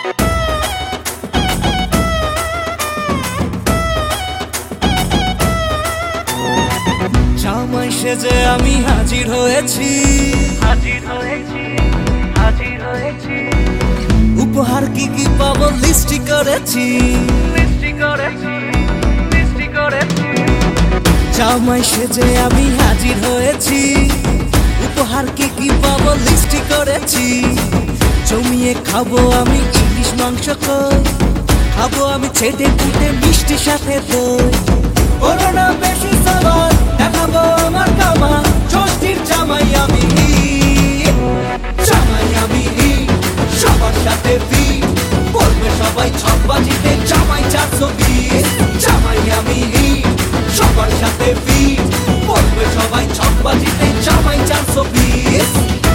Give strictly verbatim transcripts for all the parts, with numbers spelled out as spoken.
জামাই সেজে আমি হাজির হয়েছি, হাজির হয়েছি, হাজির হয়েছি, উপহার কি কি পাবো লিস্টি করেছি, মিষ্টি করেছি, মিষ্টি করেছি। জামাই সেজে আমি হাজির হয়েছি, উপহার কি কি পাবো লিস্টি করেছি। জমিয়ে খাবো আমি ইলিশ মাংস কই, খাবো আমি ছেটে কুটে মিষ্টি সাথে দই। করোনা বেশি সবার দেখাবো আমার কামা, ষষ্ঠীর জামাই আমি, জামাই আমি সবার সাথে ফি বলবে সবাই ছক বাজিতে জামাই চারশো বিশ। জামাই আমি সবার সাথে ফি বলবে সবাই ছক বাজিতে জামাই চারশো বিশ।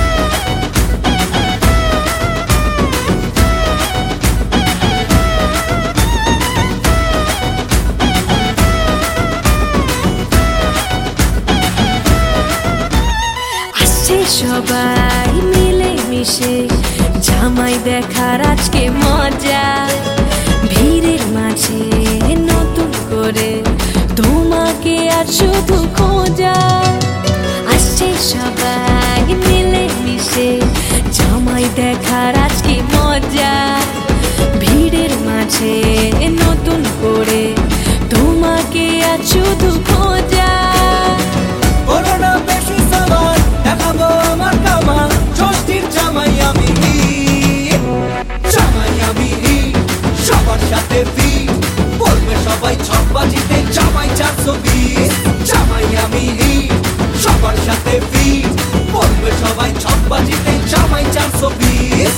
সবাই মিলে মিশে জামাই দেখার আজকে মজা, ভিড়ের মাঝে নতুন করে তোমাকে আর শুধু খোঁজা। আসছে সবাই মিলে মিশে জামাই দেখার আজকে মজা, ভিড়ের মাঝে নতুন করে তোমাকে আর শুধু খোঁজা। করোনা বেশি সবার দেখাবো আমার কামা, ষষ্ঠীর জামাই আমি, জামাই আমি সবার সাথে ফি বলবে সবাই ছক বাজিতে জামাই চারশো বিশ। জামাই আমি সবার সাথে ফি বলবে সবাই ছক বাজিতে জামাই চারশো বিশ।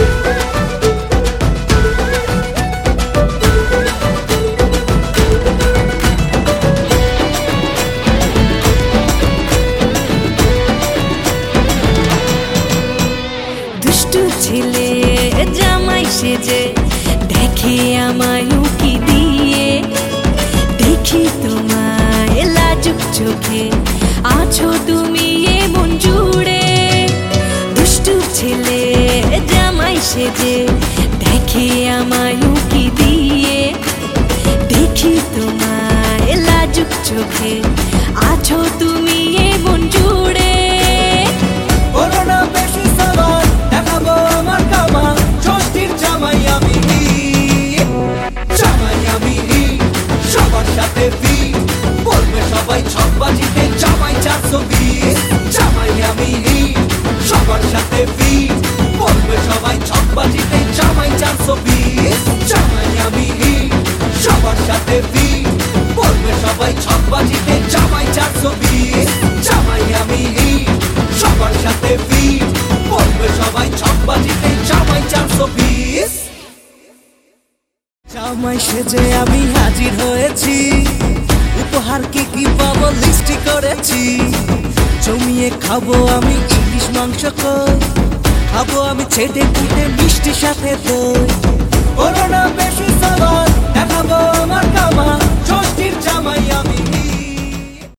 দুষ্টু ছেলে জামাই সেজে দেখে আমায় উকি দিয়ে, দেখি তোমায় লাজুক চোখে আছো তুমি এমন জুড়ে। দুষ্টু ছেলে জামাই সেজে দেখে আমায় উকি দিয়ে, দেখি তোমায় লাজুক চোখে আছো তুমি এমন জুড়ে। করোনা বেশি সবার দেখাবো আমার কামা, ষষ্ঠীর জামাই আমি, জামাই আমি সবার সাথে ফি বলবে সবাই ছক বাজিতে জামাই চারশো বিশ। জামাই আমি সবার সাথে ফি বলবে সবাই ছক বাজিতে জামাই চারশো বিশ। জামাই আমি সবার সাথে ফি বলবে সবাই ছক বাজিতে জামাই চারশো বিশ। জামাই আমি সবার সাথে ফি বলবে সবাই ছক বাজিতে জামাই চারশো বিশ। জামাই সেজে আমি হাজির হয়েছি, উপহার কি কি পাবো লিস্টি করেছি। জমিয়ে খাবো আমি ইলিশ মাংস কই, খাবো আমি ছেটে কুটে মিষ্টি সাথে দই। করোনা